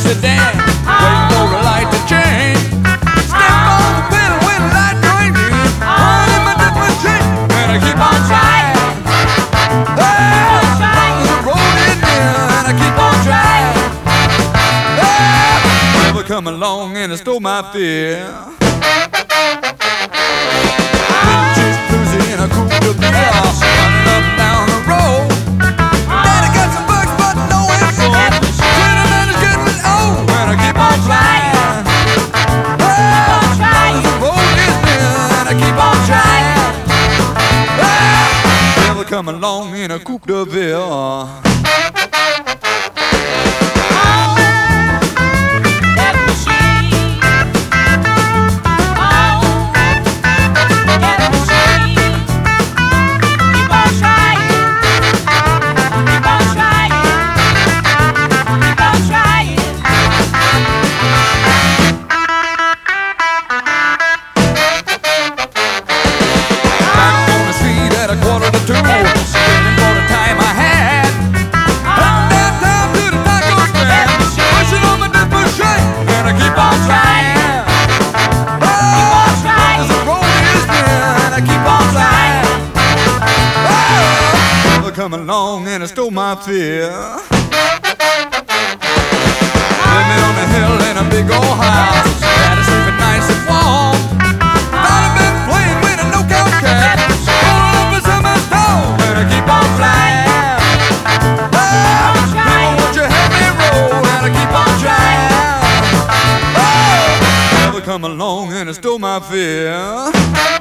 sedan, waiting for the light to change. Step on the pedal when the light changes. On in my different shape, and I keep on trying. Oh, the road is near, and I keep on trying. Oh, never come along and it stole my fear. Just cruising in a coupe de ville, running up down the road. Daddy got some bucks, but no info. Gentleman is getting old, and I keep on flying. Oh, the road is near, and I keep on trying. Oh, never come along in a coupe de ville. Come along and it stole my fear. Living on a hill in a big old house, had to sleep at nice and warm. Thought I'd been playing with a no-count cat, all over someone's toe, and I keep on flying. Oh, people, won't you help me roll, and I keep on trying. Oh, never come along and it stole my fear.